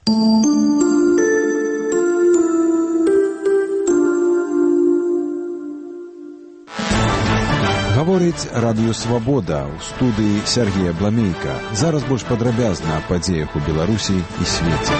Гаворыць радыё «Свабода» ў студыі Сергея Бламейка. Зараз больш падрабязна аб падзеях у Беларусі і свеце.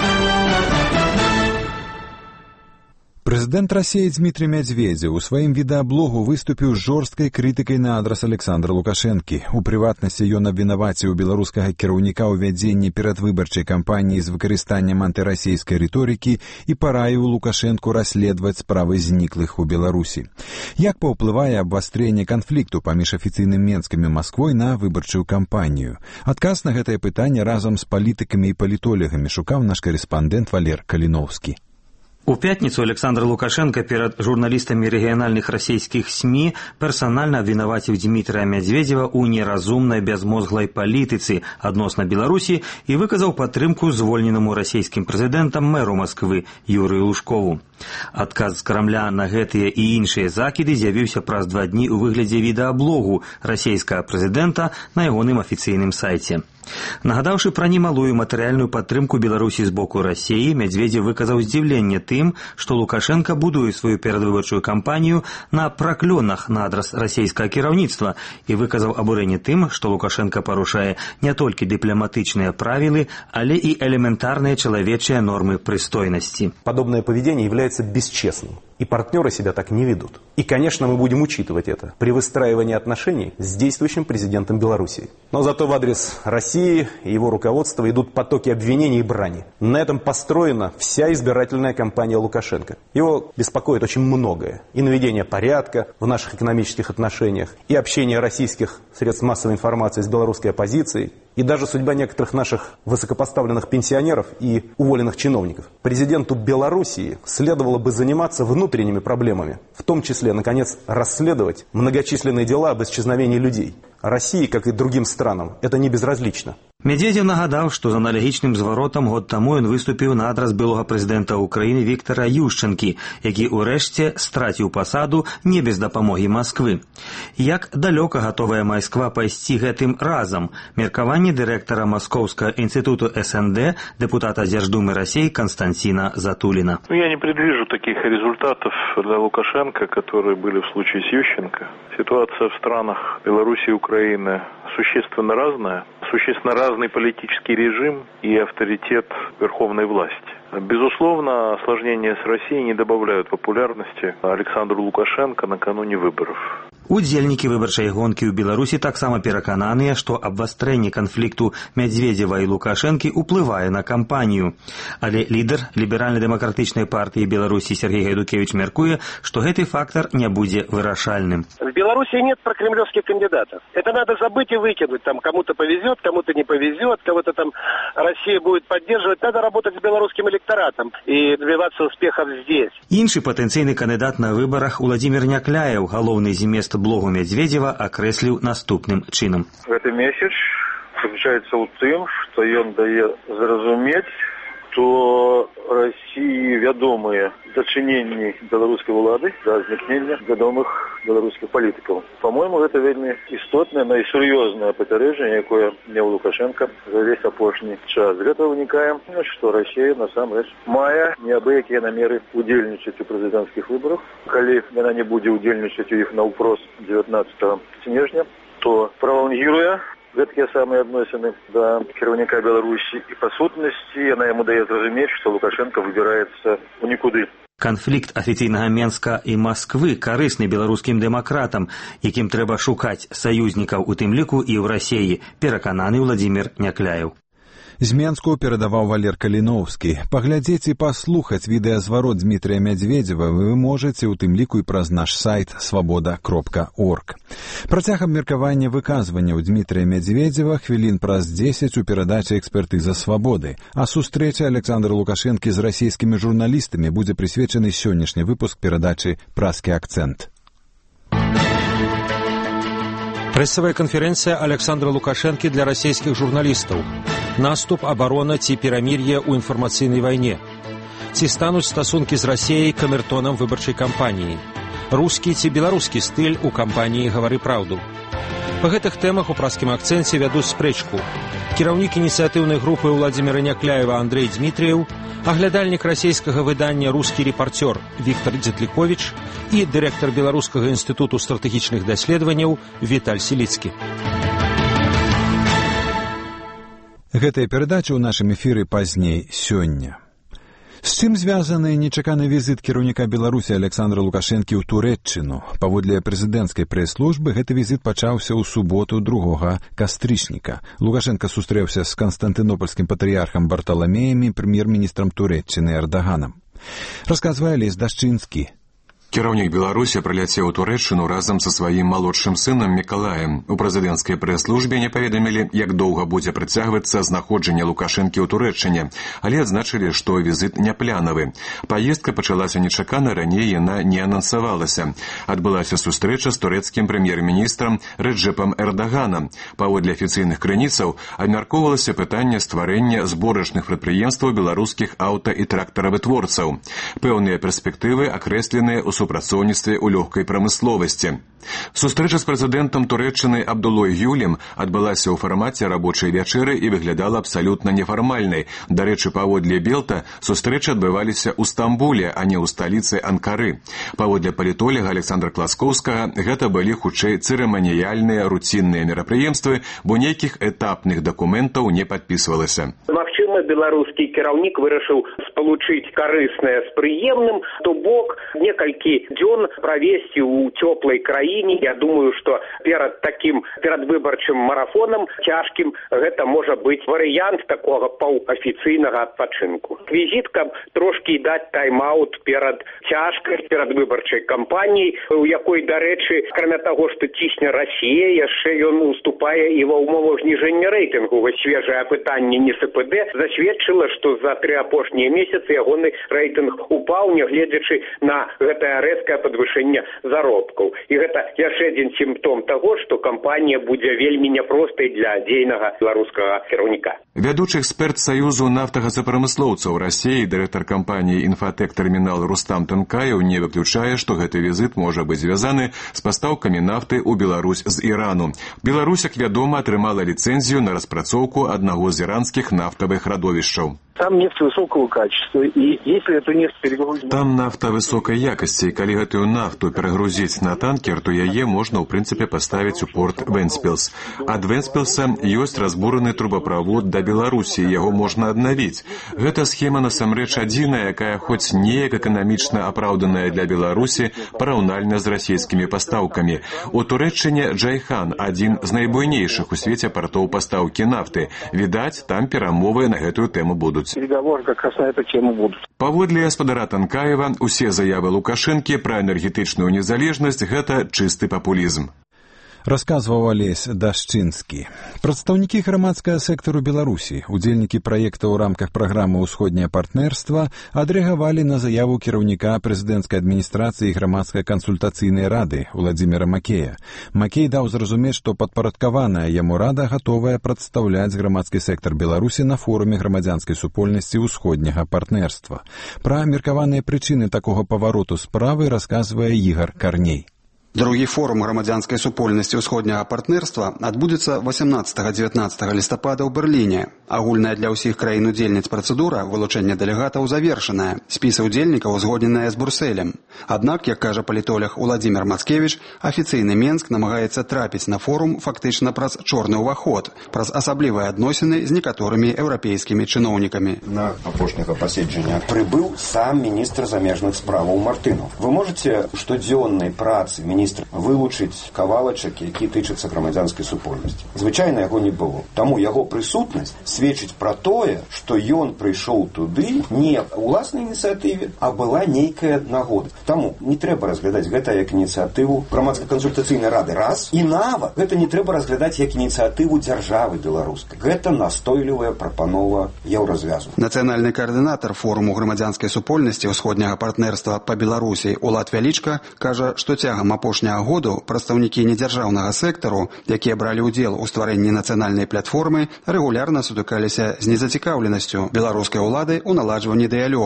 Прэзідэнт Расіі Дмітрый Мядзведзеў у сваім відэаблогу выступіў з жорсткай крытыкай на адрас Александра Лукашэнкі. У прыватнасці ён абвінаваціў беларускага кіраўніка ў вядзенні перадвыбарчай кампаніі з выкарыстаннем антырасійскай рыторыкі і параіў Лукашэнку расследаваць справы зніклых у Беларусі. Як паўплывае абвастрэнне канфлікту паміж афіцыйным Менскам і Масквой на выбарчую кампанію? Адказ на гэтае пытанне разам з палітыкамі і палітолегамі шукаў наш карэспандэнт Валер Каліноўскі. У пятніцу Александр Лукашенко перад журналістамі рэгіянальных расійскіх СМІ персанальна абвінаваціў Дмітрия Мядзведзева ў неразумнай бязмозглай палітыцы адносна Беларусі і выказаў падтрымку звольненаму расійскім прэзідэнтам мэру Масквы Юрыю Лужкову. Адказ з Крамля на гэтыя і іншыя закіды з'явіўся праз 2 дні ў выглядзе відэаблогу расійскага прэзідэнта на ягоным афіцыйным сайце. Нагадаўшы пра немалую матэрыяльную падтрымку Беларусі з боку Расіі, Мядзведзеў выказаў здзіўленне тым, што Лукашенко будуе сваю перадвыбарчую кампанію на праклёнах на адрас расійскага кіраўніцтва і выказаў абурэнне тым, што Лукашенко парушае не толькі дыпламатычныя правілы, але і элементарныя чалавечыя нормы прыстойнасці. Подобное поведение является бесчестным. И партнеры себя так не ведут. И, конечно, мы будем учитывать это при выстраивании отношений с действующим президентом Беларуси. Но зато в адрес России и его руководства идут потоки обвинений и брани. На этом построена вся избирательная кампания Лукашенко. Его беспокоит очень многое. И наведение порядка в наших экономических отношениях, и общение российских средств массовой информации с белорусской оппозицией, и даже судьба некоторых наших высокопоставленных пенсионеров и уволенных чиновников. Президенту Белоруссии следовало бы заниматься внутренними проблемами, в том числе, наконец, расследовать многочисленные дела об исчезновении людей. России, как и другим странам, это не безразлично. Мядзведзеў нагадаў, што з аналагічным зваротам год таму ён выступіў на адрас былога прэзідэнта ўкраіны Віктара Ющэнкі, які ўрэшце страціў пасаду не без дапамогі Масквы. Як далёка гатовая Масква пайсці гэтым разам? Меркаванне дырэктара Маскоўскага інстытуту СНД, депутата Дзярждумы России Константина Затулина. Я не предвижу таких результатов для Лукашенко, которые были в случае с Ющенко. Ситуация в странах Беларуси и Украины существенно разная. Существенно разный политический режим и авторитет верховной власти. Безусловно, осложнения с Россией не добавляют популярности Александру Лукашенко накануне выборов. Удзельнікі выбарчай гонкі ў Беларусі таксама перакананыя, што абвастрэнне канфлікту Мядзведзева і Лукашэнкі ўплывае на кампанію. Але лідар ліберальна-дэмакратычнай партыі Беларусі Сергей Гайдукевич мяркуе, што гэты фактор не будзе вырашальным. В Беларуси нет прокремлевских кандидатов. Это надо забыть и выкинуть. Там кому-то повезет, кому-то не повезет, кого-то там Россия будет поддерживать. Надо работать с белорусским электоратом и добиваться успехов здесь. Іншы патэнцыйны кандыдат на выбарах Уладзімір Някляеў, галоўны змест блогу Мядзведзева, акрэсліў наступным чынам. Гэты месяц заключаецца ў тым, што ён дае зразумець, што России вядомыя дачыненні беларускай улады да знікнення вядомых беларускіх палітыкаў. По-моему, гэта вельмі істотнае, найсур'ёзнае папярэджанне, якое меў Лукашенко за весь апошні час. З гэтага вынікае, што Россия насамрэч мае неабыякія намеры удзельнічаць у прэзідэнцкіх выбарах. Калі яна не будзе удзельнічаць у іх наўпрост 19 снежня, то пралонгіруе гэткія самыя адносіны да кіраўніка Беларусі і па сутнасці яна яму дае зразумець, што Лукашенко выбіраецца ў нікуды. Канфлікт афіцыйнага Менска і Масквы карысны беларускім дэмакратам, якім трэба шукаць саюзнікаў у тым ліку і ў Расіі, перакананы Уладзімір Някляеў. З Менску перадаваў Валер Каліноўскі. Паглядзець і паслухаць відэазварот Дмітрия Мядзведзева вы можаце, у тым ліку і праз наш сайт свабода.орг. Працягам меркавання выказванняў Дмітрия Мядзведзева хвілін праз 10 у перадачы «Экспертыза свабоды», а сустрэча Александра Лукашэнкі з расійскімі журналістамі будзе прысвечаны сённяшні выпуск перадачы «Праскі акцэнт». Прэсавая канферэнцыя Александра Лукашэнкі для расійскіх журналістаў. Наступ, абарона ці перамір'е ў інфармацыйнай вайне. Ці стануць стасункі з Расіяй камертонам выбарчай кампаніі. Рускі ці беларускі стыль у кампаніі «Гавары праўду». Па гэтых тэмах у праскім акцэнце вядуць спрэчку. кіраўнік ініцыятыўнай групы Владимира Някляева Андрей Дмитриев, аглядальнік расійскага выдання «Русский репортер» Виктор Дзетлікович і дырэктар Беларускага інстытуту стратэгічных даследаванняў Віталь Селіцкі. Гэтая перадача ў нашым эфіры пазней сёння. З чым звязаны нечаканы візіт кіраўніка Беларусі Александра Лукашэнкі ў Турэччыну? Паводле прэзідэнцкай прэс-службы, гэты візіт пачаўся ў суботу 2 кастрычніка. Лукашенко сустрэўся з канстантынопольскім патрыярхам Барталамеем і прэм'ер-міністрам Турэччыны Эрдаганам. Расказвае Алесь Дашчынскі. Кіраўнік Беларусі прыляцеў у Турэччыну разам са сваім малодшым сынам Мікалаем. У прэзідэнцкай прэс-службе не паведамілі, як доўга будзе працягвацца знаходжанне Лукашэнкі ў Турэччыне, але адзначылі, што візіт няплянавы. Паездка пачалася нечакана, раней яна не анансавалася. Адбылася сустрэча з турэцкім прэм'ер-міністрам Рэджэпам Эрдаганам. Паводле афіцыйных крыніцаў абмяркоўвалася пытанне стварэння зборачных прадпрыемстваў беларускіх аўта- і трактаравытворцаў. Пэўныя перспектывы акрэсленыя ў супрацоўніцтве ў лёгкай прамысловасці. Сустрэча з прэзідэнтам Турэччыны Абдулой Гюлем адбылася ў фармаце рабочай вячэры і выглядала абсалютна нефармальнай. Дарэчы, паводле Белта, сустрэчы адбываліся ў Стамбуле, а не ў сталіцы Анкары. Паводле палітолага Александра Класкоўскага, гэта былі хутчэй цырыманіяльныя руцінныя мерапрыемствы, бо нейкіх этапных дакументаў не падпісвалася. Магчыма, беларускі кіраўнік вырашыў спалучыць карыснае з прыемным, то бок некалькі дзён правесці ў цёплай краіне. Я думаю, што перад такім перадвыбарчым марафонам цяжкім гэта можа быць варыянт такога паўафіцыйнага адпачынку. Візіт, каб трошкі даць тайм-аут перад цяжкай перадвыбарчай кампаніяй, у якой, дарэчы, акрамя таго, што цісне Расія, яшчэ ён уступае і ва ўмовах зніжэння рэйтынгу. Вось свежае апытанне НСПД засведчыла, што за 3 апошнія месяцы ягоны рэйтынг упаў, нягледзячы на гэтае рэзкае падвышэнне заробкаў. І гэта яшчэ адзін сімптом таго, што кампанія будзе вельмі няпростай для дзейнага беларускага кіраўніка. Вядучы эксперт Саюзу нафтагазапрамыслоўцаў Расіі, дырэктар кампаніі «Інфатэк Тэрмінал» Рустам Тынкаеў не выключае, што гэты візіт можа быць звязаны з пастаўкамі нафты ў Беларусь з Ірану. Беларусь, як вядома, атрымала ліцэнзію на распрацоўку аднаго з іранскіх нафтавых радовішчаў. Там нефть высокого качества, и если эту нефть перегрузить... Там нафта высокай якасці, і калі гэтую нафту перагрузіць на танкер, то яе можна, ў прынцыпе, паставіць у порт Вэнспілс. Ад Вэнспілса ёсць разбураны трубаправод да Беларусі, яго можна аднавіць. Гэта схема насамрэч адзіная, якая хоць неяк эканамічна апраўданая для Беларусі параўнальна з расійскімі пастаўкамі. У Турэччыне Джайхан, адзін з найбуйнейшых у свеце партоў пастаўкі нафты. Відаць, там перамовы на гэтую тэму будуць. Переговоры как раз на эту тему будут. Паводле гаспадара Танкаева, усе заявы Лукашэнкі пра энергетычную незалежнасць – гэта чысты папулізм. Расказваў Алесь Дашчынскі. Прадстаўнікі грамадскага сектару Беларусі, удзельнікі праекта ў рамках праграмы «Усходняе партнерства» адрэагавалі на заяву кіраўніка прэзідэнцкай адміністрацыі грамадскай кансультацыйнай рады Владимира Макея. Макей даў зразумець, што падпарадкаваная яму рада гатовая прадстаўляць грамадскі сектар Беларусі на форуме грамадзянскай супольнасці ўсходняга партнерства. Пра меркаваныя прычыны такога павароту справы расказвае Ігар Карней. Другі форум грамадзянскай супольнасці ўсходняга партнерства адбудзецца 18-19 лістапада ў Берліне. Агульная для ўсіх краін-удзельніц працэдура вылучэння дэлегатаў завершаная. Спісы ўдзельнікаў узгодненыя з Брусэлем. Аднак, як кажа палітолог Уладзімір Мацкевіч, афіцыйны Менск намагаецца трапіць на форум фактычна праз чорны ўваход, праз асаблівыя адносіны з некаторымі еўрапейскімі чыноўнікамі. На апошняга паседжання прыбыў сам міністр замежных справаў Мартынов. Вы можете штодзённай працы міністра вылучыць кавалачак, які тычацца грамадзянскай супольнасці. Звычайна яго не было. Таму яго прысутнасць сведчыць пра тое, што ён прыйшоў туды не ў уласнай ініцыятыве, а была нейкая нагода. Таму не трэба разглядаць гэта як ініцыятыву грамадскай кансультацыйнай рады. Раз. І нават гэта не трэба разглядаць як ініцыятыву дзяржавы беларускай. Гэта настойлівая прапанова еўразвязу. Нацыянальны каардынатар форуму грамадзянскай супольнасці ўсходняга партнерства па Беларусі Улад Вялічка кажа, што цягам апошняга году прадстаўнікі недзяржаўнага сектару, якія бралі ўдзел у стварэнні нацыянальнай платформы, рэгулярна сутыкаліся з незацікаўленасцю беларускай улады ў наладжванні дыялогу.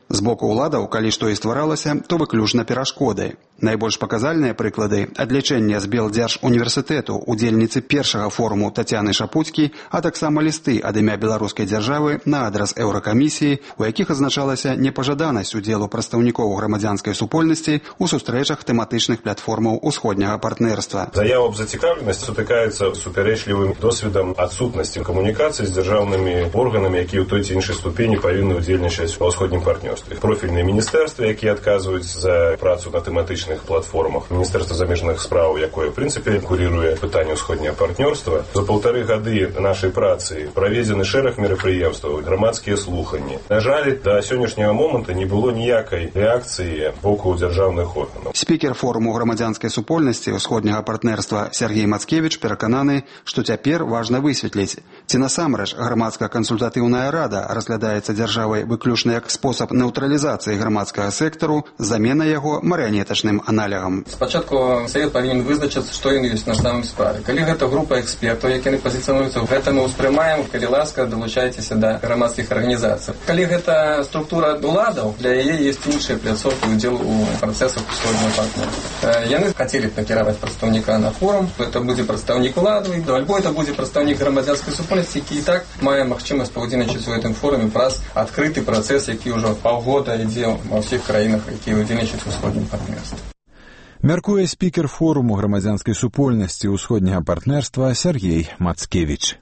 З боку ўладаў, калі што і стваралася, то выключна перашкодай. Найбольш паказальныя прыклады – адлічэнне з Белдзяржуніверсітэту удзельніцы першага форуму Тацяны Шапуцкі, а таксама лісты ад імя беларускай дзяржавы на адрас Еўракамісіі, у якіх азначалася непажаданасць удзелу прадстаўнікоў грамадзянскай супольнасці ў сустрэчах тэматычных платформаў усходняга партнерства. Заява аб зацікаўленасці сутыкаецца з супярэчлівым досведам адсутнасці камунікацыі з дзяржаўнымі органамі, якія ў той ці іншай ступені павінны ўдзельнічаць ва ўсходнім партнёрстве. Профільныя міністэрствы, якія адказваюць за працу на тэматычных платформах. Міністэрства замежных спраў, якое, в прынцыпе, куріруе пытанне ўсходняга партнёрства. За 1,5 гады нашай працы праведзены шэраг мерапрыемстваў, грамадскія слуханні. На жаль, да сённяшняга моманту не было ніякай рэакцыі боку дзяржаўных органаў. Спікер форуму грамадзянскай супольнасці ўсходняга партнерства Сергей Мацкевіч перакананы, што цяпер важна высветліць, ці насамрэч грамадска-кансультатыўная рада разглядаецца дзяржавай выключна як спосаб нейтралізацыі грамадскага сектару, замена яго марыянетачным аналягам. Спачатку Савет павінен вызначыцца, што ён ёсць на самой справе. Калі гэта група экспертаў, якія пазіцыянуюцца, гэта мы ўспрымаем, калі ласка, далучайцеся да грамадскіх арганізацый. Калі гэта структура уладаў, для яе ёсць іншыя пляцоўкі ўдзел у працэсах усходняга партнерства. Яны хацелі б накіраваць прадстаўніка на форум, гэта будзе прадстаўнік улады, альбо это будзе прадстаўнік грамадзянскай супольнасці, які і так мае магчымасць паўдзельнічаць у гэтым форуме праз адкрыты працэс, які ўжо паўгода ідзе ва ўсіх краінах, якія ўдзельнічаюць у усходнім партнерстве. Мяркуе спікер форуму грамадзянскай супольнасці ўсходняга партнерства Сергей Мацкевіч.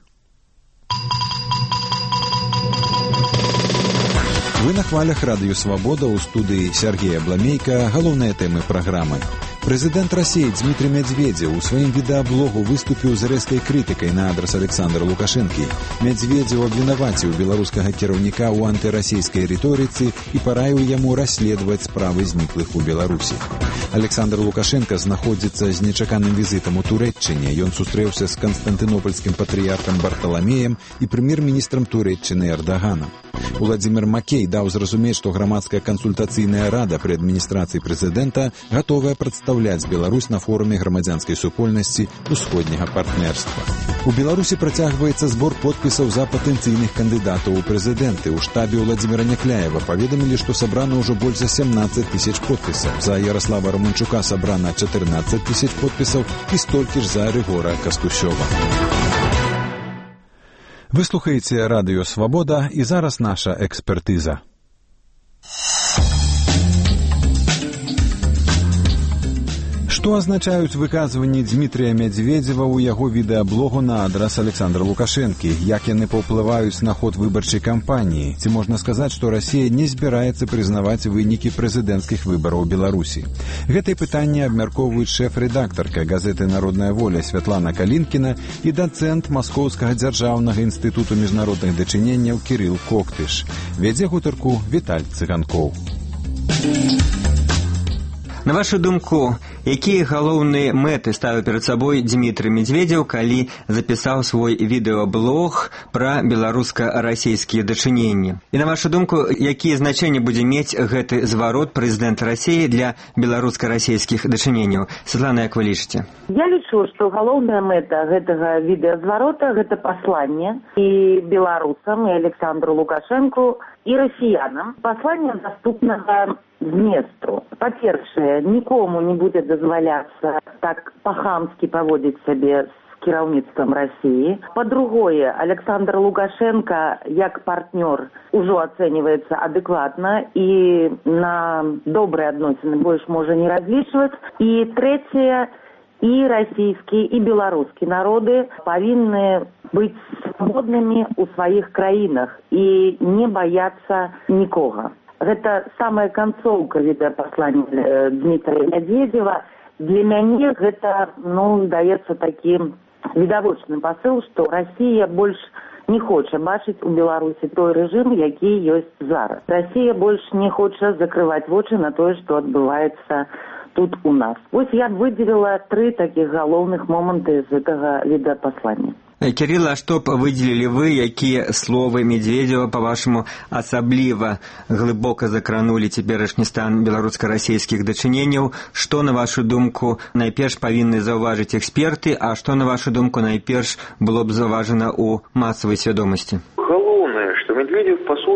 Вы на хвалях радыё «Свабода», у студыі Сергея Бламейка. Галоўныя тэмы праграмы. Прэзідэнт Расіі Дмітрый Медведзеў у сваім відэаблогу выступіў з рэзкай крытыкай на адрас Александра Лукашэнкі. Медведзеў абвінаваціў беларускага кіраўніка ў антырасійскай рыторыцы і параіў яму расследаваць справы зніклых у Беларусі. Александр Лукашенко знаходзіцца з нечаканым візітам у Турэччыне. Ён сустрэўся з канстантынопольскім патрыярхам Барталамеем і прэм'ер-міністрам Турэччыны Эрдаганам. Уладзімір Макей даў зразумець, што грамадская кансультацыйная рада пры адміністрацыі прэзідэнта гатовая прадстаўляць Беларусь на форуме грамадзянскай супольнасці усходняга партнерства. У Беларусі працягваецца збор подпісаў за патэнцыйных кандыдатаў у прэзідэнты. У штабе Уладзіміра Някляева паведамілі, што сабрана ўжо больш за 17 000 подпісаў. За Ярослава Романчука сабрана 14 000 подпісаў і столькі ж за Рыгора Кастусёва. Вы слухаеце радыё «Свабода» і зараз наша экспертыза. Што азначаюць выказванні Дмітрия Медведзева ў яго відэаблогу на адрас Александра Лукашэнкі? Як яны паўплываюць на ход выбарчай кампаніі? Ці можна сказаць, што Расія не збіраецца прызнаваць вынікі прэзідэнцкіх выбараў у Беларусі? Гэтае пытанне абмяркоўваюць шэф-рэдактарка газеты «Народная воля» Святлана Калінкіна і дацэнт Маскоўскага дзяржаўнага інстытуту міжнародных дачыненняў Кірыл Коктыш. Вядзе гутарку Віталь Цыганкоў. На вашу думку, якія галоўныя мэты ставіў перад сабой Дмітрый Медведзеў, калі запісаў свой відэаблог пра беларуска-расійскія дачыненні? І на вашу думку, якія значэнні будзе мець гэты зварот прэзідэнта Расіі для беларуска-расійскіх дачыненняў? Светлана, як вы лічыце? Я лічу, што галоўная мэта гэтага відэазварота – гэта пасланне і беларусам, і Александру Лукашэнку, і расіянам. Пасланне наступнага зместу. Па-першае, нікому не будзе дазваляцца так па-хамскі паводзіць сябе з кіраўніцтвам Расіі. Па-другое, Александр Лукашенко як партнёр ужо ацэньваецца адэкватна і на добрыя адносіны больш можа не разлічваць. І трэцяе, і расійскі, і беларускі народы павінны быць свабоднымі ў сваіх краінах і не баяцца нікога. Гэта самая канцоўка відэапаслання Дмітрия Медведзева. Для мяне гэта, здаецца, такі відавочны пасыл, што Расія больш не хоча бачыць у Беларусі той рэжым, які ёсць зараз. Расія больш не хоча закрываць вочы на тое, што адбываецца тут у нас. Вось я выдзеліла 3 такіх галоўных моманты з гэтага відэапаслання. Кирилл, а што б выдзелілі вы, якія словы Медведзева, па-вашаму, асабліва глыбока закранулі цяперашні стан беларуска-расійскіх дачыненняў? Што, на вашу думку, найперш павінны заўважыць эксперты, а што, на вашу думку, найперш было б заўважана ў масавай свядомасці? Галоўнае, што Медведзев, па суті,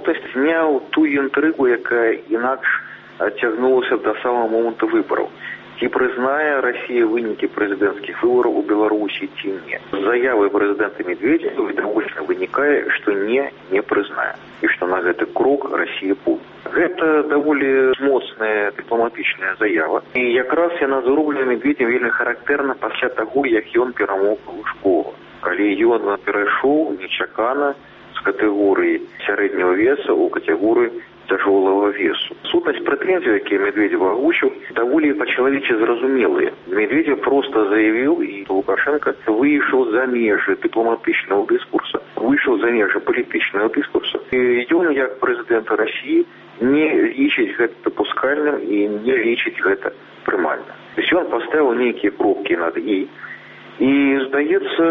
сутнасць зняў ту інтрыгу, якая інакш цягнулася да самого момента выбораў. Ці прызнае Россия вынікі прэзідэнцкіх выбораў у Беларусі ці не. З заявы прэзідэнта Медведева відавочна вынікае, што не прызнае. І што на гэты крок Россия пойдзе. Гэта даволі моцная дыпламатычная заява. І якраз яна зроблена Медведем вельмі характэрна пасля таго, як ён перамог Лужкова. Калі ён перайшоў нечакана з катэгорыі сярэдняга веса ў катэгорыю тяжелого весу. Сутнасць прэтэнзій, якія Медведев агучыў, даволі па-чалавечы зразумелыя. Медведев просто заявіў, і Лукашенко выйшаў за межы дыпламатычнага дыскурса, выйшаў за межы палітычнага дыскурса. І ён, як прэзідэнт России, не лічыць гэта дапускальным і не лічыць гэта прымальным. То есть ён паставіў нейкія кропкі над «і». І здаецца,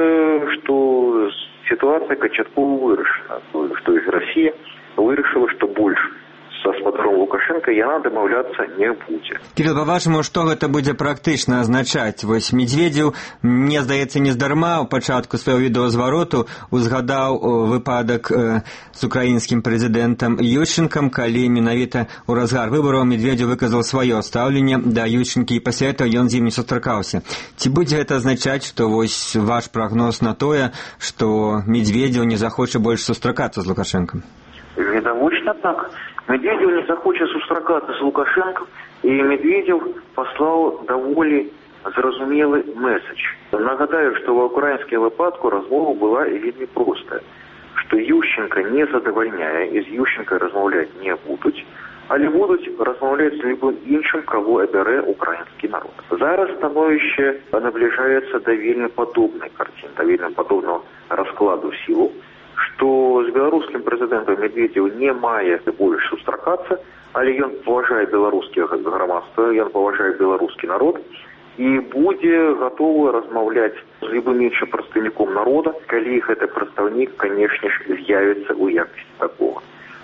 што сітуацыя канчаткова вырашана, што Россия вырашила, што больш са спадаром Лукашенко яна дамаўляцца не будзе. Кирилл, па-вашаму, што гэта будзе практычна азначаць? Вось Медведзеў, мне здаецца, нездарма ў пачатку свайго відэазвароту узгадаў выпадак з украінскім прэзідэнтам Ющенкам, калі менавіта ў разгар выбараў Медведзеў выказаў сваё стаўленне да Ющенкі, і пасля этого ён з ім не сустракаўся. Ці будзе гэта азначаць, што вось ваш прагноз на тое, што Медведзеў не захоча больш сустракацца з Лукашенкам? Відавочна так. Медведев не захоча сустракацца з Лукашенком, і Медведев паслаў даволі зразумелы месседж. Нагадаю, што ва ўкраінскім выпадку размова была вельмі простая, што Ющенка не задавальняе, і з Ющенкай размаўляць не будуць, але будуць размаўляць з любым іншым, каго абярэ украінскі народ. Зараз становішча набліжаецца да вельмі падобнай карціны, да вельмі падобнага раскладу сілаў, што з беларускім прэзідэнтам Медведзеў не мае больш сустракацца, але ён паважае беларускае грамадства, ён паважае беларускі народ і будзе гатовы размаўляць з любым іншым прадстаўніком народа, калі гэты прадстаўнік, канешне ж, з'явіцца ў якасці такога.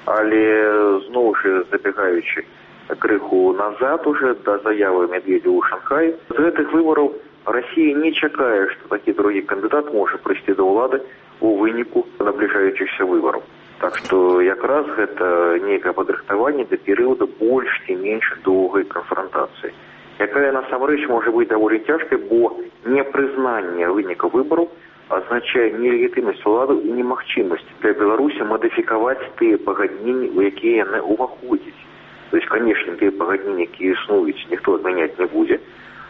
Але, зноў жа, забегаючы крыху назад уже да заявы Медведева ў Шанхаі, з гэтых выбараў Россия не чакае, што такі другі кандыдат можа прыйсці да ўлады у выніку набліжаючыхся выбараў. Так што якраз гэта нейкае падрыхтаванне да перыяда больш ці менш доўгай канфрантацыі, якая насамрэч можа быць даволі цяжкай, бо непрызнанне выніка выбараў азначае нелегітымнасць улады і немагчымасць для Беларусі мадыфікаваць тыя пагадненні, у якія яны ўваходзяць. То есть, канешне, тыя пагадненні, якія існуюць, ніхто адмяняць не будзе.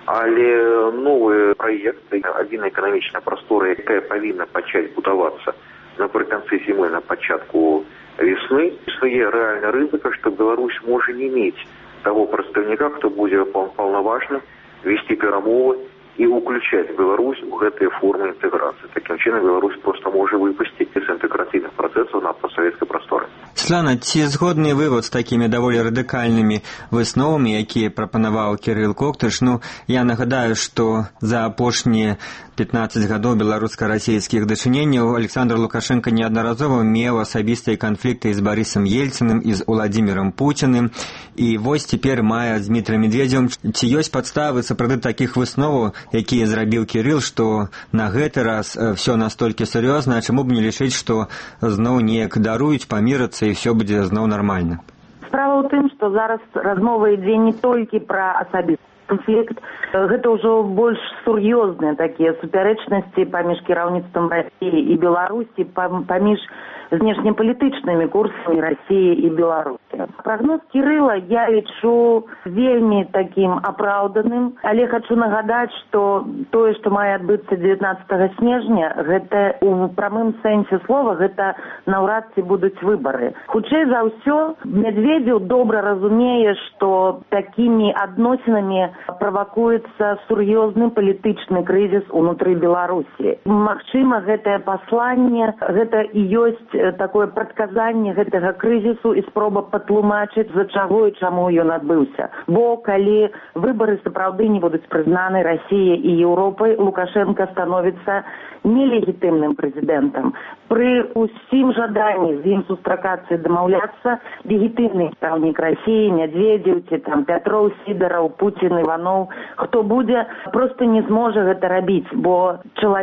Але новы праект адзінай эканамічнай прасторы, якая павінна пачаць будавацца напрыканцы зімы, на пачатку весны, існуе рэальна рызыка, што Беларусь можа не мець таго прадстаўніка, хто будзе паўнаважны весці перамовы і ўключаць Беларусь у гэтыя формы інтэграцыі. Такім чынам Беларусь проста можа выпусціць з інтэграцыйных працэсаў на постсавецкай прасторы. Светлана, ці згодны вывод з такімі даволі радыкальнымі высновамі, якія прапанаваў Кірыл Коктыш? Я нагадаю, што за апошнія 15 гадоў беларуска-расійскіх дачыненняў Александр Лукашенко неаднаразова меў асабістыя канфлікты з Барысам Ельцыным і з Уладзімірам Пуціным, і вось цяпер мае з Дмітрыем Медведзевым. Ці ёсць падставы сапраўды такіх высноваў, якія зрабіў Кірыл, што на гэты раз все настолькі сур'ёзна, а чаму б не лічыць, што зноў неяк даруюць, памірацца і все будзе зноў нармальна? Справа ў тым, што зараз размова ідзе не толькі пра асабісты канфлікт, гэта ўжо больш сур'ёзныя такія супярэчнасці паміж кіраўніцтвам Расіі і Беларусі, паміж знешнепалітычнымі курсамі Расіі і Беларусі. Прагноз Кірыла я лічу вельмі такім апраўданым, але хачу нагадаць, што тое, што мае адбыцца 19 снежня, гэта у прамым сэнсе слова, гэта наўрад ці будуць выбары. Хутчэй за ўсё, Медведзеў добра разумее, што такімі адносінамі правакуецца сур'ёзны палітычны крызіс унутры Беларусі. Магчыма, гэтае пасланне, гэта і ёсць такое прадказанне гэтага крызісу і спроба патлумачыць, за чаго і чаму ён адбыўся. Бо калі выбары сапраўды не будуць прызнаны Расіяй і Еўропай, Лукашенко становіцца нелегітымным прэзідэнтам. Пры усім жаданні з ім сустракацца і дамаўляцца, легітымны прадстаўнік Расіі, Медведзеў, ці там Пятров, Сідоров, Путін, Иванов, хто будзе, просто не зможа гэта рабіць, бо чалавек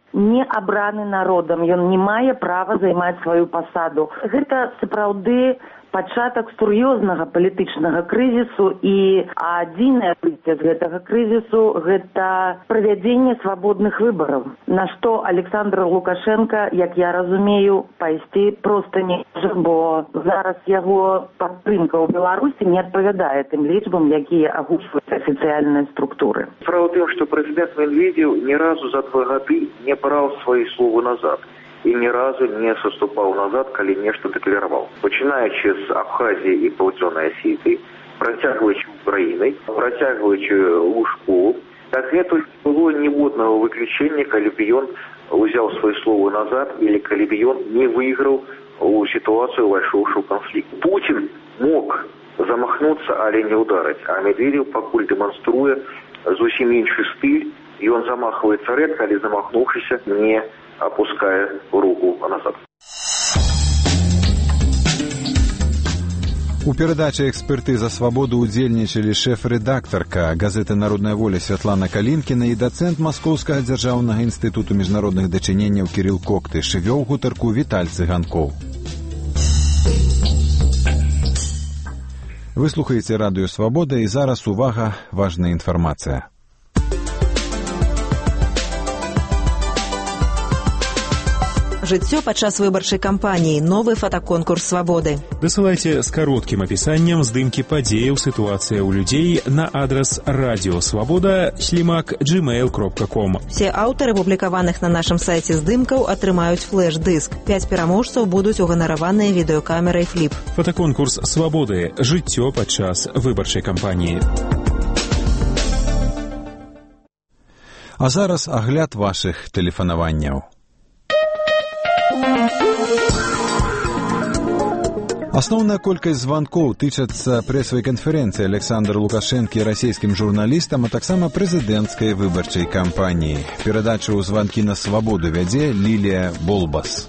не абраны народам, ён не мае права займаць сваю пасаду. Гэта сапраўды пачатак сур'ёзнага палітычнага крызісу, і адзінае выйсце з гэтага крызісу – гэта правядзенне свабодных выбараў, на што Александр Лукашенко, як я разумею, пайсці проста не можа, бо зараз яго падтрымка ў Беларусі не адпавядае тым лічбам, якія агучваюць афіцыяльныя структуры. Справа ў тым, што прэзідэнт Медведзеў ні разу за 2 гады не браў свае словы назад і ні разу не саступаў назад, калі нешта дэклараваў. Пачынаючы з Абхазіі і Паўдзённай Асетыі, працягваючы Украінай, працягваючы Лужкову, дагэтуль было ніводнага выключэння, калі б ён узяў свае словы назад или калі б ён не выйграў у сітуацыю, увайшоўшы ў канфлікт. Путін мог замахнуцца, але не ударыць, а Медведзеў пакуль дэманструе зусім іншы стыль, і ён замахваецца рэдка, але замахнуўшыся не опуская руку назад. У перадачы «Экспертыза свабоды» удзельнічалі шэф-рэдактарка газеты «Народная воля» Святлана Калінкіна і дацэнт Маскоўскага дзяржаўнага інстытуту міжнародных дачыненняў Кірыл Коктыш, вёў гутарку Віталь Цыганкоў. Вы слухаеце радыё «Свабода», і зараз, увага, важная інфармацыя. Жыццё падчас выбарчай кампаніі. Новы фотаконкурс «Свабоды». Дасылайце з кароткім апісаннем здымкі падзеяў, сітуацыя ў людзей на адрас radioswaboda@gmail.com. Все аўтары публікаваных на нашым сайце здымкаў атрымаюць флэш-дыск. 5 пераможцаў будуць уганараваныя відэакамерай «Фліп». Фотаконкурс «Свабоды». Жыццё падчас выбарчай кампаніі. А зараз агляд вашых тэлефанаванняў. Асноўная колькасць званкоў тычацца прэсавай канферэнцыі Александра Лукашэнкі расійскім журналістам, а таксама прэзідэнцкай выбарчай кампаніі. Перадачу ў званкі на свабоду вядзе Лілія Болбас.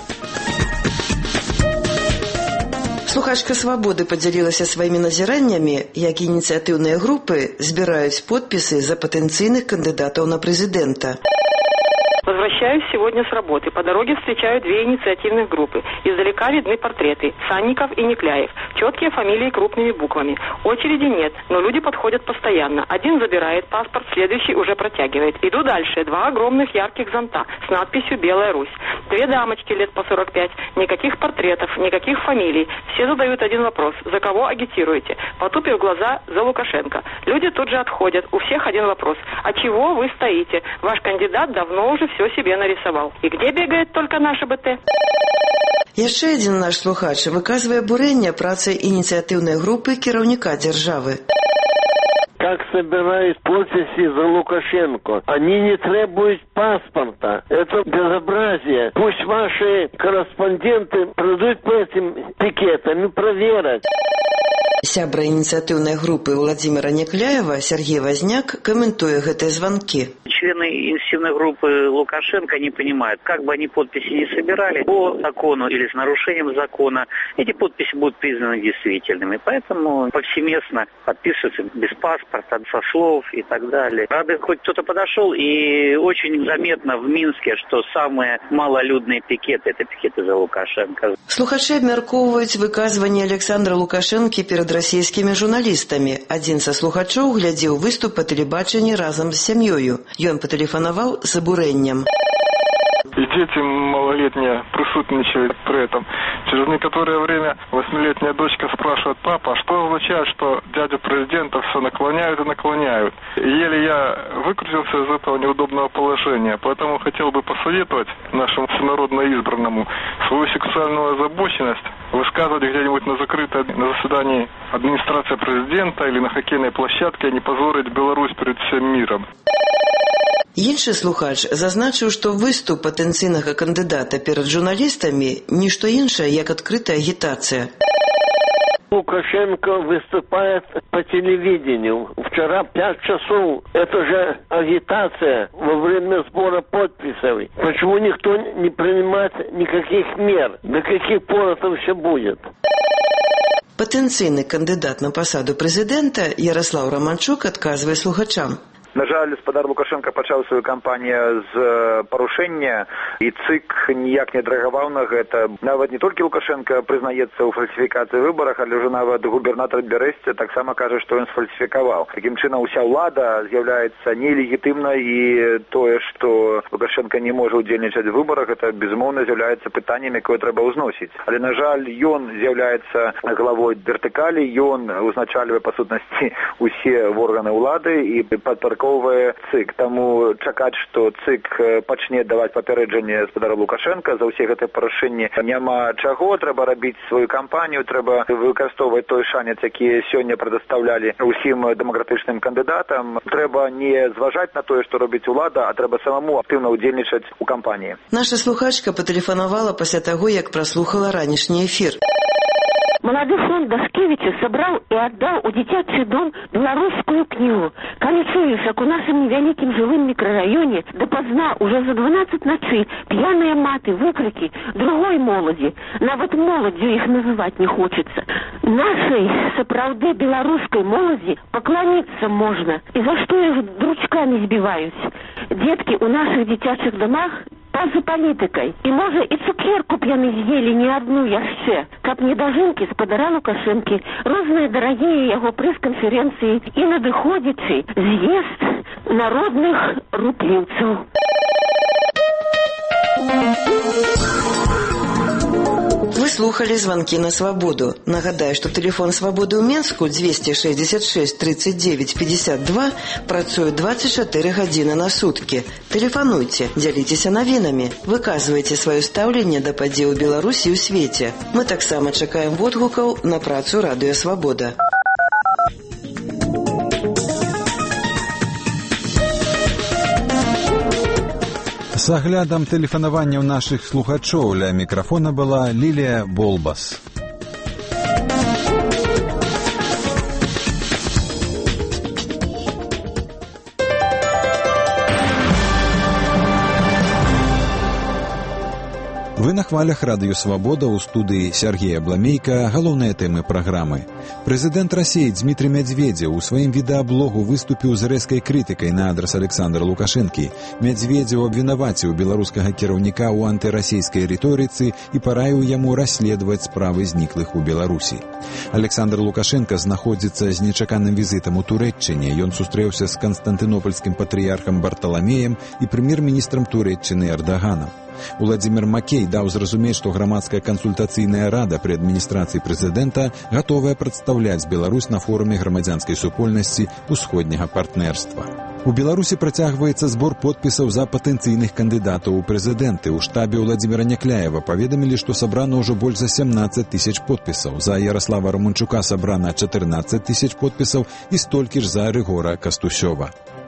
Слухачка «Свабоды» падзялілася сваімі назіраннямі, як ініцыятыўныя групы збіраюць подпісы за патэнцыйных кандыдатаў на прэзідэнта. Возвращаюсь сегодня с работы. По дороге встречаю 2 инициативных группы. Издалека видны портреты Санников и Некляев. Четкие фамилии крупными буквами. Очереди нет, но люди подходят постоянно. Один забирает паспорт, следующий уже протягивает. Иду дальше. 2 огромных ярких зонта с надписью «Белая Русь». 2 дамочки лет по 45. Никаких портретов, никаких фамилий. Все задают один вопрос. За кого агитируете? Потупив глаза, за Лукашенко. Люди тут же отходят. У всех один вопрос. А чего вы стоите? Ваш кандидат давно уже все себе нарисовал. И где бегает только наше БТ? Яшчэ адзін наш слухач выказвае абурэнне працай ініцыятыўнай групы кіраўніка дзяржавы. Как собирают подписи за Лукашенко? Они не требуют паспорта. Это безобразие. Пусть ваши корреспонденты придут по этим пикетам и проверят. Сябра ініцыятыўнай групы Владимира Некляева Сергей Возняк комментуя гэтыя звонки. Члены инициативной группы Лукашенко не понимают, как бы они подписи не собирали по закону или с нарушением закона, эти подписи будут признаны действительными. Поэтому повсеместно подписываются без паспорта, со слов и так далее. Рады, хоть кто-то подошел, и очень заметно в Минске, что самые малолюдные пикеты – это пикеты за Лукашенко. Слухачи абмяркоўваюць выказванне Александра Лукашэнкі перад расійскімі журналістамі. Адзін са слухачоў глядзеў выступ па тэлебачанні разам з сям'ёю. Ён патэлефанаваў з абурэннем. И дети малолетние присутствуют при этом. Через некоторое время 8-летняя дочка спрашивает: папа, что означает, что дядю президента все наклоняют и наклоняют? И еле я выкрутился из этого неудобного положения, поэтому хотел бы посоветовать нашему всенародно избранному свою сексуальную озабоченность высказывать где-нибудь на закрытой на заседании администрации президента или на хоккейной площадке, а не позорить Беларусь перед всем миром. Іншы слухач зазначыў, што выступ патэнцыйнага кандыдата перад журналістамі не што іншае, як адкрытая агітацыя. Лукашенко выступает по телевидению. Вчера 5 часов. Это же агитация во время сбора подписей. Почему никто не принимает никаких мер? До каких пор это все будет? Патэнцыйны кандыдат на пасаду прэзідэнта Ярослаў Романчук адказвае слухачам. На жаль, гаспадар Лукашенко пачаў сваю кампанію з парушэння, і ЦИК ніяк не адрэагаваў на гэта. Нават не толькі Лукашенко прызнаецца ў фальсіфікацыі выбарах, але ўжо нават губернатар Бярэсця таксама кажа, што ён сфальсіфікаваў. Такім чынам, уся ўлада з'яўляецца нелегітымнай, і тое, што Лукашенко не можа ўдзельнічаць у выбарах, гэта, безумоўна, з'яўляецца пытаннем, якое трэба ўзносіць. Але, на жаль, ён з'яўляецца главой вертыкалі, ён узначальвае, па сутнасці, усе органы ўлады і падпарадкоўвае ЦИК. Таму чакаць, што ЦИК пачне даваць папярэджанне гаспадару Лукашенко за ўсе гэтыя парушэнні няма чаго. Трэба рабіць сваю кампанію, трэба выкарыстоўваць той шанец, які сёння прадастаўлялі ўсім дэмакратычным кандыдатам. Трэба не зважаць на тое, што робіць улада, а трэба самому актыўна ўдзельнічаць у кампаніі. Наша слухачка патэлефанавала пасля таго, як праслухала ранішні эфір. Молодой фонд Дашкевича собрал и отдал у дзіцячы дом беларускую книгу. Калі чуеш, як у нашым невялікім жылым мікрараёне допоздна, уже за 12 ночи, пьяные маты, выкрики другой моладзі. Нават моладзю их называть не хочется. Нашей сапраўды беларускай моладзі поклониться можно. И за что их дручками сбиваюсь? Детки у наших дзіцячых домах па-за палітыкай. І, можа, і цукерку б яны з'елі не одну яшчэ, каб не дажынкі гаспадара Лукашэнкі, розныя дарагія яго прэс-канферэнцыі і надыходзячы з'езд народных рупліўцаў. Вы слухали «Звонки на свободу». Нагадаю, что телефон «Свободы» ў Менску 266 39 52 працуе 24 гадзіны на суткі. Телефонуйте, дзяліцеся навінамі, выказвайце сваё стаўленне да падзей у Беларусі і ў свеце. Мы таксама чакаем водгукаў на працу радыё «Свобода». С аглядам тэлефанаванняў нашых слухачоў ля мікрафона была Лілія Болбас. Вы на хвалях радыё «Свабода», у студыі Сергея Бламейка. Галоўныя тэмы праграмы. Прэзідэнт Расіі Дмітрый Мядзведзеў у сваім відэаблогу выступіў з рэзкай крытыкай на адрас Александра Лукашэнкі. Мядзведзеў абвінаваціў беларускага кіраўніка ў антырасійскай рыторыцы і параіў яму расследаваць справы зніклых у Беларусі. Александр Лукашенко знаходзіцца з нечаканым візітам у Турэччыне. Ён сустрэўся з канстантынопольскім патрыярхам Барталамеем і прэм'ер-міністрам Турэччыны Эрдаганам. Уладзімір Макей даў зразумець, што грамадская кансультацыйная рада пры адміністрацыі прэзідэнта гатовая прадстаўляць Беларусь на форуме грамадзянскай супольнасці усходняга партнерства. У Беларусі працягваецца збор подпісаў за патэнцыйных кандыдатаў у прэзідэнты. У штабе Уладзіміра Някляева паведамілі, што сабрана ўжо больш за 17 тысяч подпісаў. За Ярослава Романчука сабрана 14 тысяч подпісаў і столькі ж за Рыгора Кастусёва.